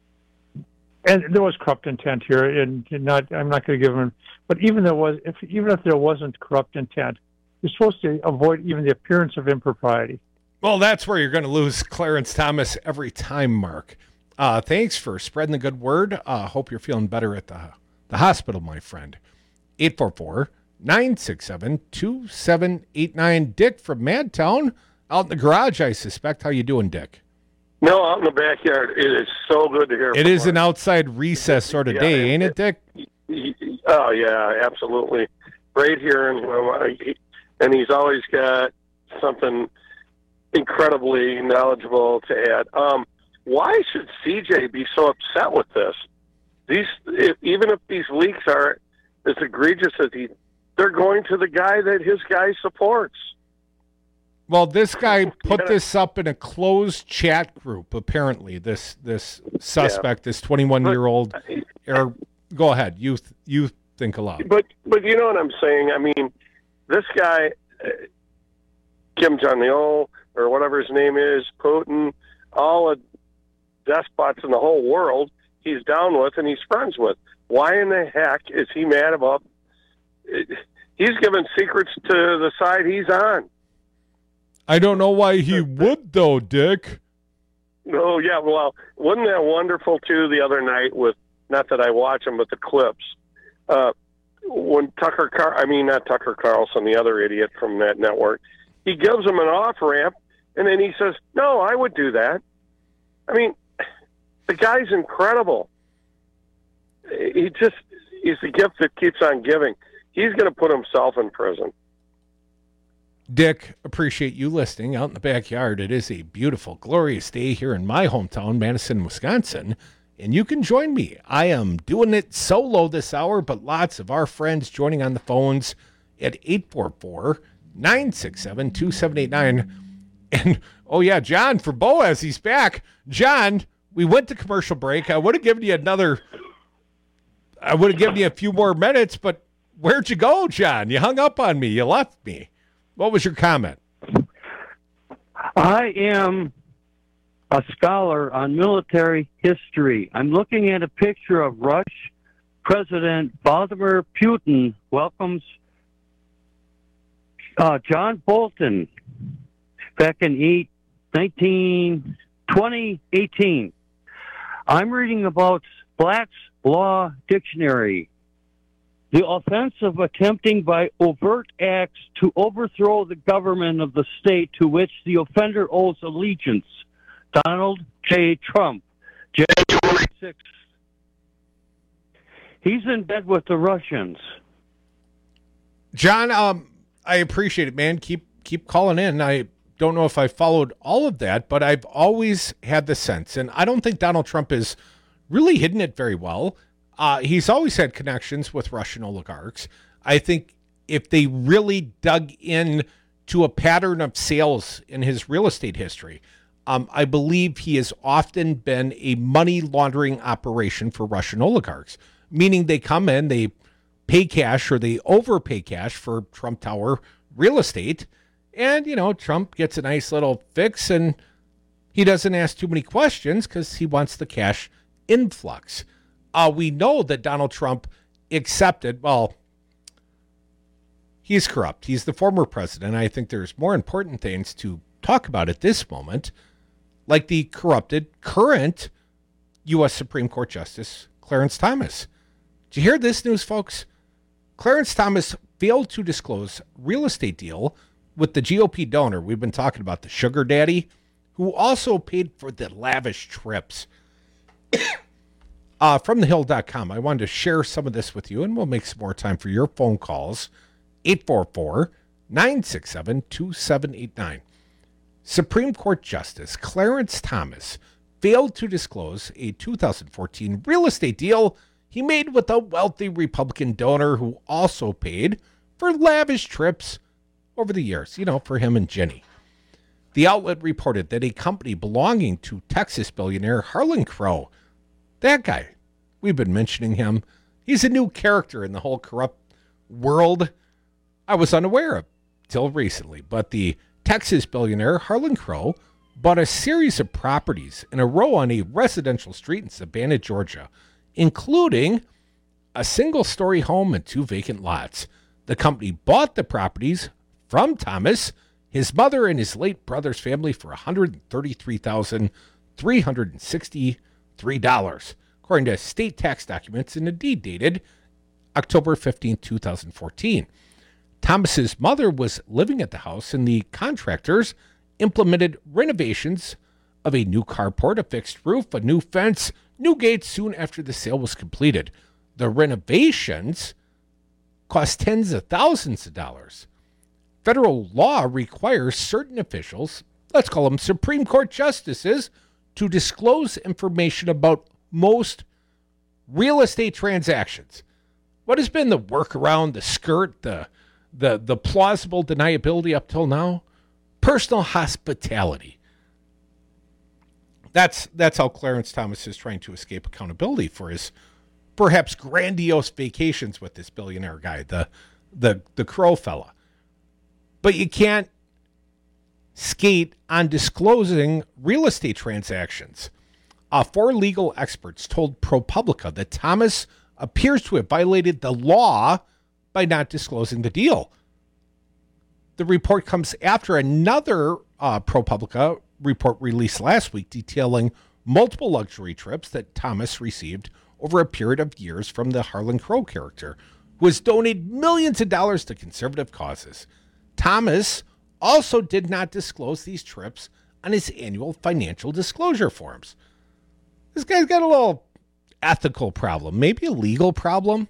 and there was corrupt intent here, and not, I'm not going to give him, but even there was, if even if there wasn't corrupt intent, you're supposed to avoid even the appearance of impropriety. Well, that's where you're going to lose Clarence Thomas every time, Mark. Uh, thanks for spreading the good word. Uh, hope you're feeling better at the the hospital, my friend. eight four four, nine six seven, two seven eight nine. Dick from Madtown, out in the garage, I suspect. How you doing, Dick? No, out in the backyard. It is so good to hear. It from is Mark. an outside recess sort of Yeah, day, it- ain't it, Dick? Oh yeah, absolutely. Great hearing him, He- and he's always got something incredibly knowledgeable to add. Um, why should C J be so upset with this? These, if, even if these leaks are as egregious as he, they're going to the guy that his guy supports. Well, this guy put this up in a closed chat group, apparently, this this suspect, this twenty-one-year-old. Or, go ahead. You, th- you think aloud. But but you know what I'm saying? I mean, this guy, uh, Kim Jong-il, or whatever his name is, Putin, all the despots in the whole world he's down with and he's friends with. Why in the heck is he mad about it? He's giving secrets to the side he's on. I don't know why he would, though, Dick. Oh, yeah, well, wasn't that wonderful, too, the other night with, not that I watch them, but the clips, uh, when Tucker, Car- I mean, not Tucker Carlson, the other idiot from that network, he gives him an off-ramp, and then he says, no, I would do that. I mean, the guy's incredible. He just, he's the gift that keeps on giving. He's going to put himself in prison. Dick, appreciate you listening out in the backyard. It is a beautiful, glorious day here in my hometown, Madison, Wisconsin, and you can join me. I am doing it solo this hour, but lots of our friends joining on the phones at eight four four, nine six seven, two seven eight nine. And, oh yeah, John for Boaz, he's back. John, we went to commercial break. I would have given you another, I would have given you a few more minutes, but where'd you go, John? You hung up on me. You left me. What was your comment? I am a scholar on military history. I'm looking at a picture of Russian President Vladimir Putin welcomes uh, John Bolton back in eight, nineteen, twenty eighteen. I'm reading about Black's Law Dictionary. The offense of attempting by overt acts to overthrow the government of the state to which the offender owes allegiance. Donald J. Trump, January sixth. He's in bed with the Russians. John, um, I appreciate it, man. Keep keep calling in. I don't know if I followed all of that, but I've always had the sense, and I don't think Donald Trump has really hidden it very well. Uh, he's always had connections with Russian oligarchs. I think if they really dug in to a pattern of sales in his real estate history, um, I believe he has often been a money laundering operation for Russian oligarchs, meaning they come in, they pay cash or they overpay cash for Trump Tower real estate, and, you know, Trump gets a nice little fix and he doesn't ask too many questions because he wants the cash influx. Uh, we know that Donald Trump accepted, well, he's corrupt. He's the former president. I think there's more important things to talk about at this moment, like the corrupted current U S Supreme Court Justice, Clarence Thomas. Did you hear this news, folks? Clarence Thomas failed to disclose real estate deal with the G O P donor. We've been talking about the sugar daddy, who also paid for the lavish trips. uh, from the hill dot com, I wanted to share some of this with you, and we'll make some more time for your phone calls. eight four four, nine six seven, two seven eight nine. Supreme Court Justice Clarence Thomas failed to disclose a two thousand fourteen real estate deal he made with a wealthy Republican donor who also paid for lavish trips over the years, you know, for him and Jenny. The outlet reported that a company belonging to Texas billionaire Harlan Crow, that guy, we've been mentioning him, he's a new character in the whole corrupt world I was unaware of till recently, but the Texas billionaire Harlan Crow bought a series of properties in a row on a residential street in Savannah, Georgia, including a single-story home and two vacant lots. The company bought the properties from Thomas, his mother, and his late brother's family for one hundred thirty-three thousand three hundred sixty-three dollars, according to state tax documents in a deed dated October fifteenth, two thousand fourteen. Thomas's mother was living at the house, and the contractors implemented renovations of a new carport, a fixed roof, a new fence, new gates soon after the sale was completed. The renovations cost tens of thousands of dollars. Federal law requires certain officials, let's call them Supreme Court justices, to disclose information about most real estate transactions. What has been the workaround, the skirt, the the the plausible deniability up till now? Personal hospitality. That's that's how Clarence Thomas is trying to escape accountability for his perhaps grandiose vacations with this billionaire guy, the the the Crow fella. But you can't skate on disclosing real estate transactions. Uh, four legal experts told ProPublica that Thomas appears to have violated the law by not disclosing the deal. The report comes after another uh, ProPublica report released last week detailing multiple luxury trips that Thomas received over a period of years from the Harlan Crow character, who has donated millions of dollars to conservative causes. Thomas also did not disclose these trips on his annual financial disclosure forms. This guy's got a little ethical problem, maybe a legal problem.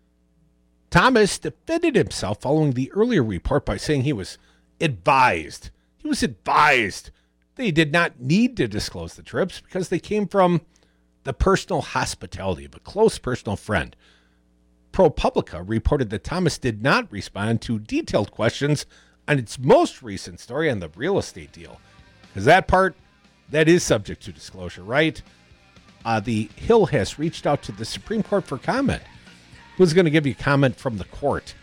Thomas defended himself following the earlier report by saying he was advised. He was advised they did not need to disclose the trips because they came from the personal hospitality of a close personal friend. ProPublica reported that Thomas did not respond to detailed questions on its most recent story on the real estate deal. Because that part, that is subject to disclosure, right? Uh, the Hill has reached out to the Supreme Court for comment. Who's going to give you comment from the court?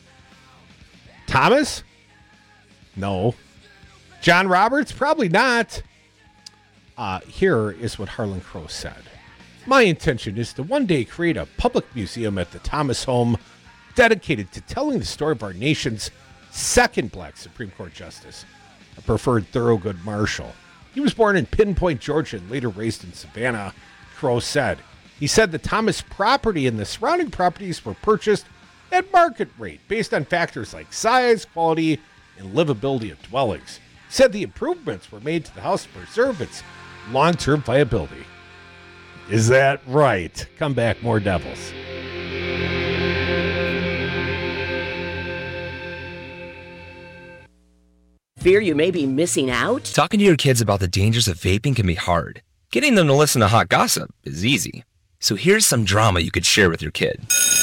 Thomas? No. John Roberts? Probably not. Uh, here is what Harlan Crow said. My intention is to one day create a public museum at the Thomas home dedicated to telling the story of our nation's second black Supreme Court justice, a preferred Thurgood Marshall. He was born in Pinpoint, Georgia, and later raised in Savannah, Crow said. He said the Thomas property and the surrounding properties were purchased at market rate based on factors like size, quality, and livability of dwellings. He said the improvements were made to the house to preserve its long-term viability. Is that right? Come back, more Devils. Fear you may be missing out? Talking to your kids about the dangers of vaping can be hard. Getting them to listen to hot gossip is easy. So here's some drama you could share with your kid.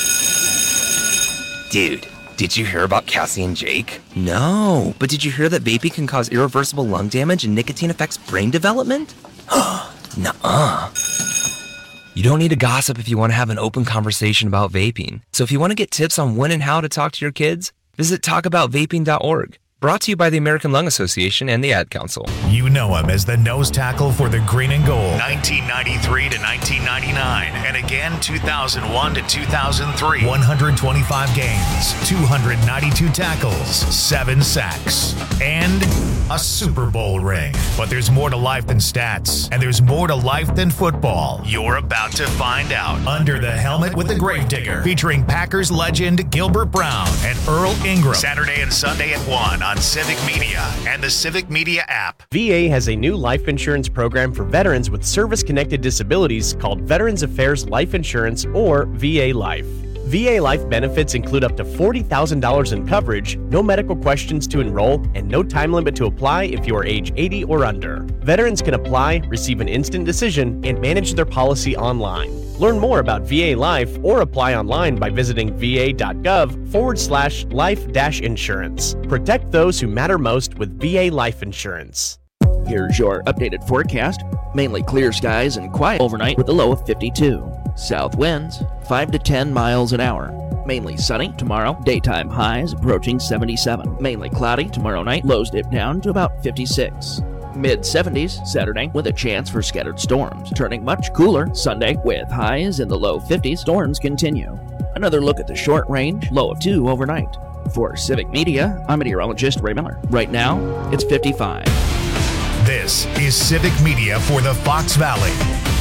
Dude, did you hear about Cassie and Jake? No, but did you hear that vaping can cause irreversible lung damage and nicotine affects brain development? Nuh-uh. You don't need to gossip if you want to have an open conversation about vaping. So if you want to get tips on when and how to talk to your kids, visit talk about vaping dot org. Brought to you by the American Lung Association and the Ad Council. You know him as the nose tackle for the Green and Gold, nineteen ninety-three to nineteen ninety-nine, and again two thousand one to two thousand three. one hundred twenty-five games, two hundred ninety-two tackles, seven sacks, and a Super Bowl ring. But there's more to life than stats, and there's more to life than football. You're about to find out. Under the Helmet with the Gravedigger, featuring Packers legend Gilbert Brown and Earl Ingram. Saturday and Sunday at one on Civic Media and the Civic Media app. V A has a new life insurance program for veterans with service-connected disabilities called Veterans Affairs Life Insurance, or V A Life. V A Life benefits include up to forty thousand dollars in coverage, no medical questions to enroll, and no time limit to apply if you are age eighty or under. Veterans can apply, receive an instant decision, and manage their policy online. Learn more about V A Life or apply online by visiting va.gov forward slash life dash insurance. Protect those who matter most with V A Life Insurance. Here's your updated forecast. Mainly clear skies and quiet overnight with a low of fifty-two. South winds, five to ten miles an hour. Mainly sunny tomorrow. Daytime highs approaching seventy-seven. Mainly cloudy tomorrow night. Lows dip down to about fifty-six. mid seventies Saturday with a chance for scattered storms. Turning much cooler Sunday with highs in the low fifties. Storms continue. Another look at the short range. Low of two overnight. For Civic Media, I'm meteorologist Ray Miller. Right now, it's fifty-five. This is Civic Media for the Fox Valley.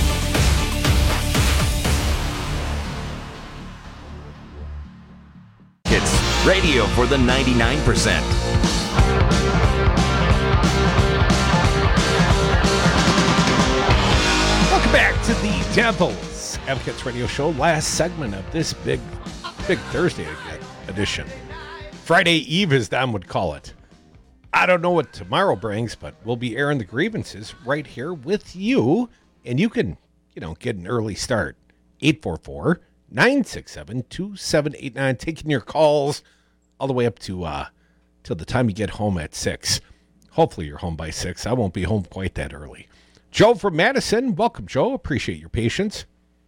It's radio for the ninety-nine percent. Welcome back to the Devils Advocates Radio Show. Last segment of this big, big Thursday edition. Friday Eve, as Don would call it. I don't know what tomorrow brings, but we'll be airing the grievances right here with you. And you can, you know, get an early start. eight four four, nine six seven, two seven eight nine. Taking your calls all the way up to uh, till the time you get home at six. Hopefully you're home by six. I won't be home quite that early. Joe from Madison. Welcome, Joe. Appreciate your patience.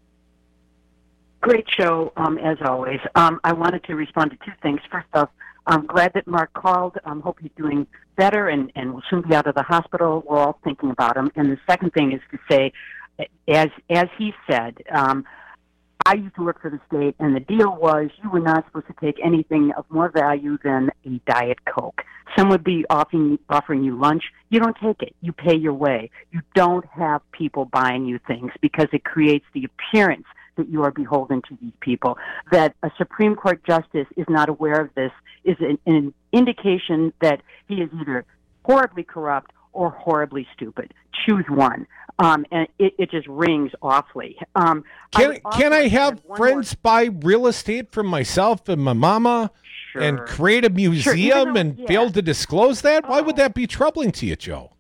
Great show, um, as always. Um, I wanted to respond to two things. First off, I'm glad that Mark called. I um, hope he's doing better and, and will soon be out of the hospital. We're all thinking about him. And the second thing is to say, as as he said, um, I used to work for the state, and the deal was you were not supposed to take anything of more value than a Diet Coke. Some would be offering, offering you lunch. You don't take it. You pay your way. You don't have people buying you things because it creates the appearance that you are beholden to these people. That a Supreme Court justice is not aware of this is an, an indication that he is either horribly corrupt or horribly stupid. Choose one. Um, and it, it just rings awfully. Um, can I can I have friends more... buy real estate from myself and my mama sure. and create a museum sure, though, and yeah. fail to disclose that? Why oh. would that be troubling to you, Joe?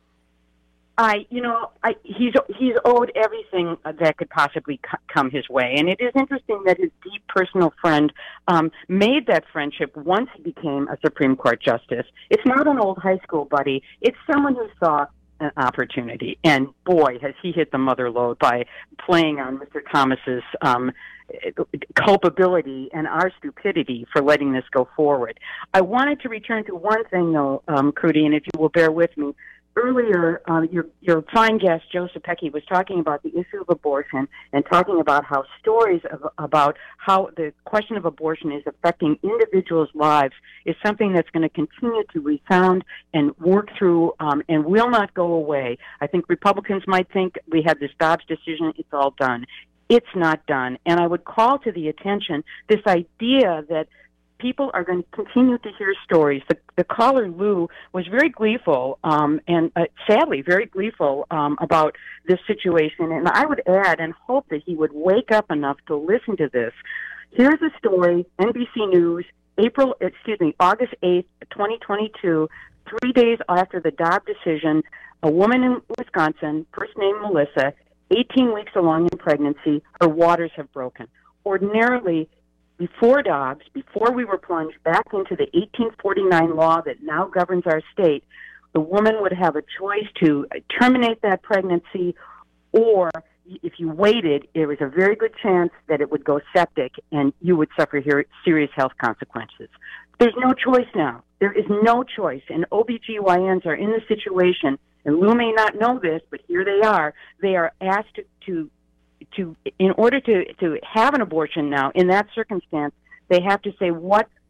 I, you know, I, he's he's owed everything that could possibly c- come his way, and it is interesting that his deep personal friend um, made that friendship once he became a Supreme Court justice. It's not an old high school buddy; it's someone who saw an opportunity, and boy, has he hit the mother lode by playing on Mister Thomas's um, culpability and our stupidity for letting this go forward. I wanted to return to one thing, though, um, Crudy, and if you will bear with me. Earlier, uh, your your fine guest, Joe Sapecki, was talking about the issue of abortion and talking about how stories of, about how the question of abortion is affecting individuals' lives is something that's going to continue to resound and work through um, and will not go away. I think Republicans might think we had this Dobbs decision, it's all done. It's not done. And I would call to the attention this idea that people are going to continue to hear stories. The, the caller, Lou, was very gleeful um, and uh, sadly very gleeful um, about this situation. And I would add and hope that he would wake up enough to listen to this. Here's a story, N B C News, April, excuse me, August eighth, twenty twenty-two, three days after the Dobbs decision, a woman in Wisconsin, first name Melissa, eighteen weeks along in pregnancy, her waters have broken. Ordinarily, before Dobbs, before we were plunged back into the eighteen forty-nine law that now governs our state, the woman would have a choice to terminate that pregnancy, or if you waited, there was a very good chance that it would go septic and you would suffer serious health consequences. There's no choice now. There is no choice, and O B G Y Ns are in the situation, and Lou may not know this, but here they are. They are asked to, to to in order to to have an abortion now in that circumstance, they have to say what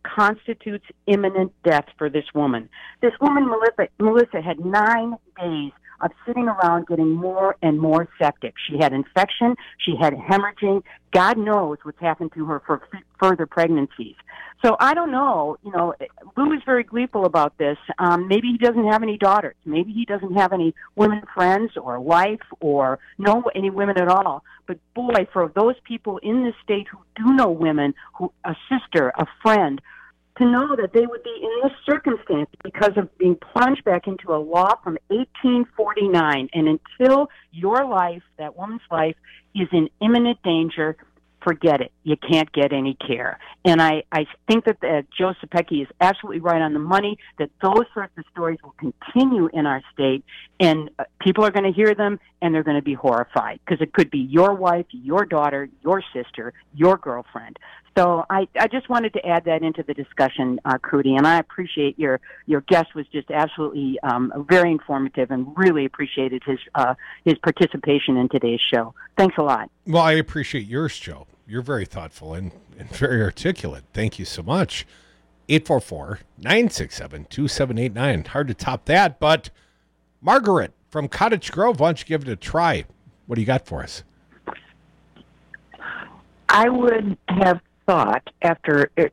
constitutes imminent death for this woman. This woman, Melissa, Melissa had nine days of sitting around getting more and more septic. She had infection. She had hemorrhaging. God knows what's happened to her for f- further pregnancies. So I don't know. You know, Lou is very gleeful about this. Um, maybe he doesn't have any daughters. Maybe he doesn't have any women friends or a wife or know any women at all. But boy, for those people in this state who do know women, who a sister, a friend, to know that they would be in this circumstance because of being plunged back into a law from eighteen forty-nine. And until your life, that woman's life, is in imminent danger, forget it. You can't get any care. And I, I think that uh, Joe Zepecki is absolutely right on the money, that those sorts of stories will continue in our state, and uh, people are going to hear them, and they're going to be horrified, because it could be your wife, your daughter, your sister, your girlfriend. So I, I just wanted to add that into the discussion, uh, Crudy, and I appreciate your, your guest was just absolutely um, very informative, and really appreciated his uh, his participation in today's show. Thanks a lot. Well, I appreciate yours, Joe. You're very thoughtful and, and very articulate. Thank you so much. eight four four, nine six seven, two seven eight nine. Hard to top that, but Margaret from Cottage Grove, why don't you give it a try? What do you got for us? I would have thought after it,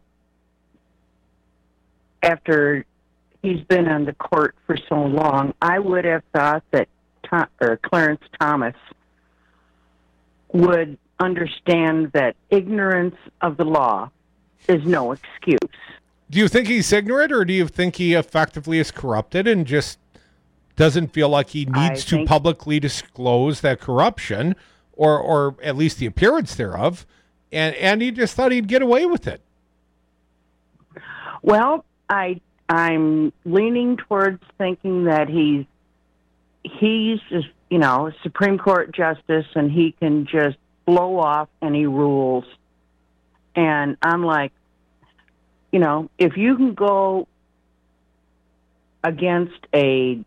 after he's been on the court for so long, I would have thought that Tom, or Clarence Thomas would understand that ignorance of the law is no excuse. Do you think he's ignorant, or do you think he effectively is corrupted and just doesn't feel like he needs to publicly disclose that corruption, or or at least the appearance thereof, and, and he just thought he'd get away with it? Well, I, I'm leaning towards thinking that he's, he's just, you know, a Supreme Court justice, and he can just blow off any rules. And I'm like, you know, if you can go against a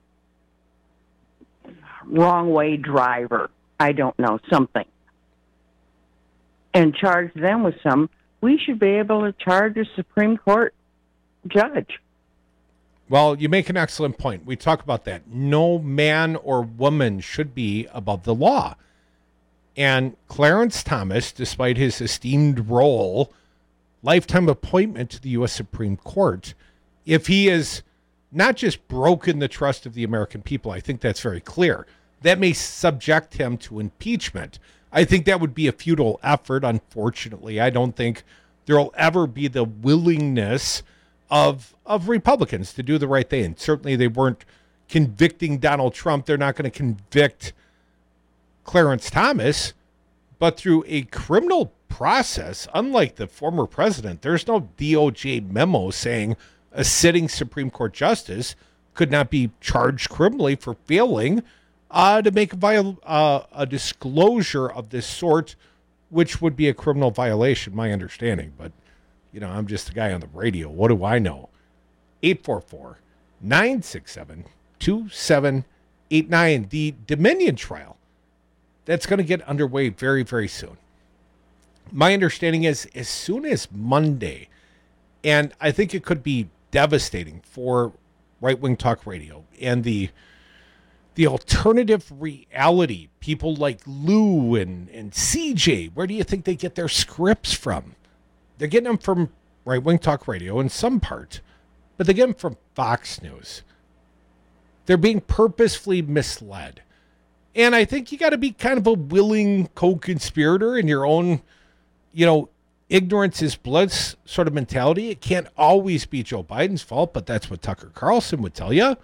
wrong way driver, I don't know, something, and charge them with some, we should be able to charge a Supreme Court judge. Well, you make an excellent point. We talk about that. No man or woman should be above the law. And Clarence Thomas, despite his esteemed role, lifetime appointment to the U S Supreme Court, if he is not just broken the trust of the American people, I think that's very clear, that may subject him to impeachment. I think that would be a futile effort, unfortunately. I don't think there will ever be the willingness of of Republicans to do the right thing. And certainly they weren't convicting Donald Trump. They're not going to convict Clarence Thomas, but through a criminal process, unlike the former president. There's no D O J memo saying a sitting Supreme Court justice could not be charged criminally for failing uh, to make a, viol- uh, a disclosure of this sort, which would be a criminal violation, my understanding. But, you know, I'm just a guy on the radio. What do I know? eight four four, nine six seven, two seven eight nine. The Dominion trial, that's going to get underway very, very soon. My understanding is as soon as Monday, and I think it could be devastating for right-wing talk radio and the the alternative reality, people like Lou and, and C J. Where do you think they get their scripts from? They're getting them from right-wing talk radio in some part, but they get them from Fox News. They're being purposefully misled. And I think you got to be kind of a willing co-conspirator in your own, you know, ignorance is bliss sort of mentality. It can't always be Joe Biden's fault, but that's what Tucker Carlson would tell you.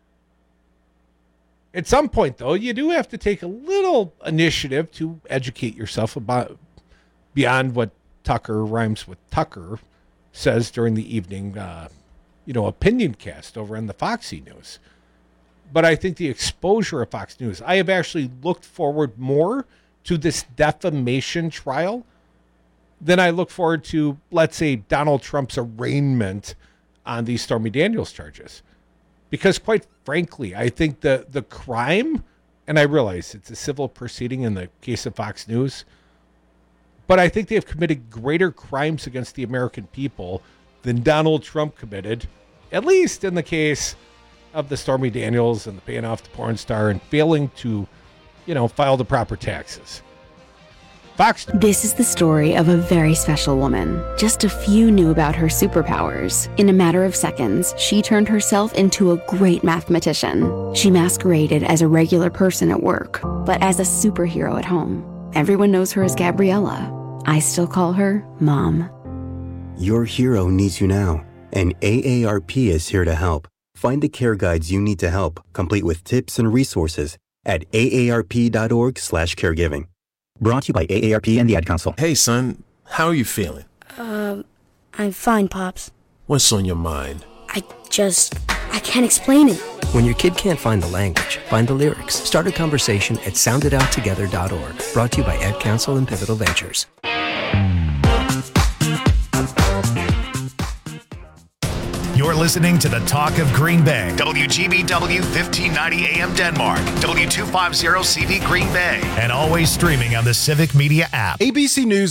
At some point, though, you do have to take a little initiative to educate yourself about beyond what Tucker rhymes with Tucker says during the evening, uh, you know, opinion cast over on the Foxy News. But I think the exposure of Fox News, I have actually looked forward more to this defamation trial than I look forward to, let's say, Donald Trump's arraignment on these Stormy Daniels charges. Because quite frankly, I think the, the crime, and I realize it's a civil proceeding in the case of Fox News, but I think they have committed greater crimes against the American people than Donald Trump committed, at least in the case of the Stormy Daniels and the paying off the porn star and failing to, you know, file the proper taxes. Fox. This is the story of a very special woman. Just a few knew about her superpowers. In a matter of seconds, she turned herself into a great mathematician. She masqueraded as a regular person at work, but as a superhero at home. Everyone knows her as Gabriella. I still call her Mom. Your hero needs you now, and A A R P is here to help. Find the care guides you need to help, complete with tips and resources at A A R P dot org slash caregiving. Brought to you by A A R P and the Ad Council. Hey, son, how are you feeling? Um, I'm fine, Pops. What's on your mind? I just, I can't explain it. When your kid can't find the language, find the lyrics. Start a conversation at sound it out together dot org. Brought to you by Ad Council and Pivotal Ventures. You're listening to the Talk of Green Bay. W G B W fifteen ninety A M Denmark. W two fifty C V Green Bay. And always streaming on the Civic Media app. A B C News